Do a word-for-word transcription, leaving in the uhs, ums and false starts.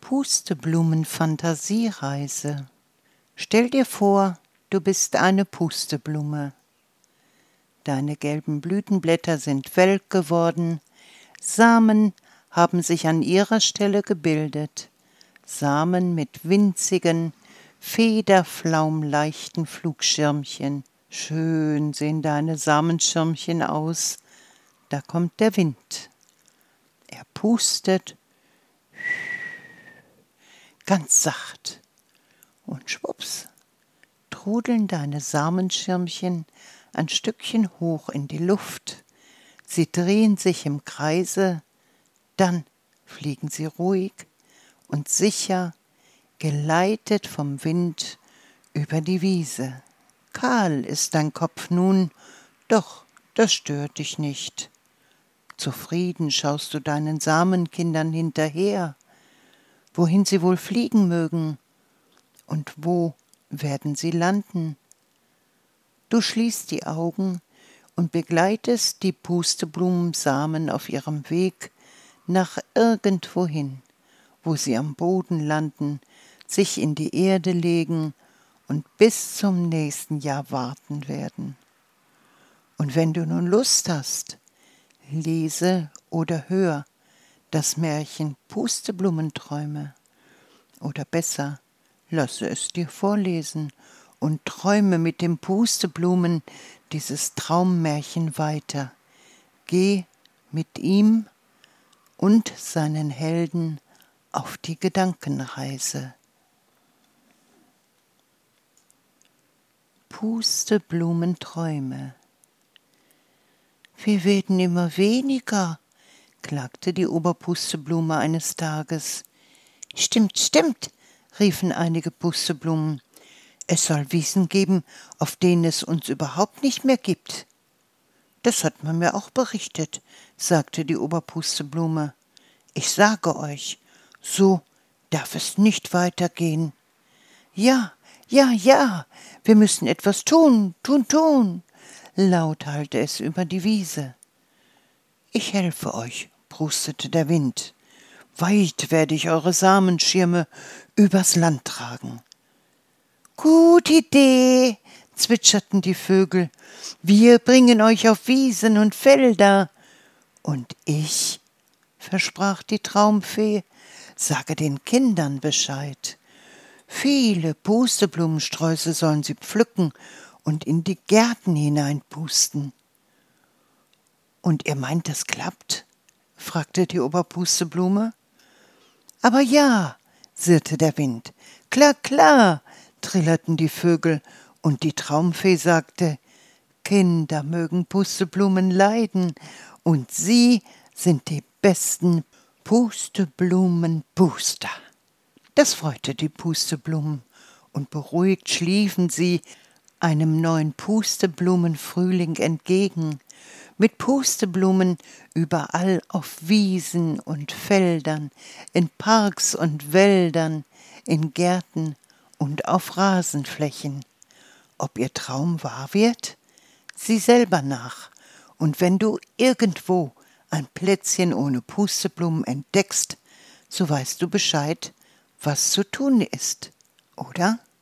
Pusteblumen-Fantasiereise. Stell dir vor, du bist eine Pusteblume. Deine gelben Blütenblätter sind welk geworden, Samen haben sich an ihrer Stelle gebildet, Samen mit winzigen, federflaumleichten Flugschirmchen. Schön sehen deine Samenschirmchen aus, da kommt der Wind. Er pustet ganz sacht und schwupps trudeln deine Samenschirmchen ein Stückchen hoch in die Luft. Sie drehen sich im Kreise, dann fliegen sie ruhig und sicher, geleitet vom Wind über die Wiese. Kahl ist dein Kopf nun, doch das stört dich nicht. Zufrieden schaust du deinen Samenkindern hinterher, wohin sie wohl fliegen mögen und wo werden sie landen. Du schließt die Augen und begleitest die Pusteblumensamen auf ihrem Weg nach irgendwohin, wo sie am Boden landen, sich in die Erde legen und bis zum nächsten Jahr warten werden. Und wenn du nun Lust hast, lese oder hör das Märchen Pusteblumenträume. Oder besser, lasse es dir vorlesen und träume mit den Pusteblumen dieses Traummärchen weiter. Geh mit ihm und seinen Helden auf die Gedankenreise. Pusteblumenträume. Wir werden immer weniger, klagte die Oberpusteblume eines Tages. Stimmt, stimmt, riefen einige Pusteblumen. Es soll Wiesen geben, auf denen es uns überhaupt nicht mehr gibt. Das hat man mir auch berichtet, sagte die Oberpusteblume. Ich sage euch, so darf es nicht weitergehen. Ja, ja, ja, wir müssen etwas tun, tun, tun. Laut hallte es über die Wiese. Ich helfe euch, prustete der Wind. Weit werde ich eure Samenschirme übers Land tragen. Gute Idee, zwitscherten die Vögel. Wir bringen euch auf Wiesen und Felder. Und ich, versprach die Traumfee, sage den Kindern Bescheid. Viele Pusteblumensträuße sollen sie pflücken und in die Gärten hineinpusten. Und ihr meint, das klappt? Fragte die Oberpusteblume. Aber ja, sirrte der Wind. Klar, klar, trillerten die Vögel, und die Traumfee sagte, Kinder mögen Pusteblumen leiden, und sie sind die besten Pusteblumenpuster. Das freute die Pusteblumen, und beruhigt schliefen sie einem neuen Pusteblumenfrühling entgegen, mit Pusteblumen überall auf Wiesen und Feldern, in Parks und Wäldern, in Gärten und auf Rasenflächen. Ob ihr Traum wahr wird? Sieh selber nach, und wenn du irgendwo ein Plätzchen ohne Pusteblumen entdeckst, so weißt du Bescheid, was zu tun ist, oder?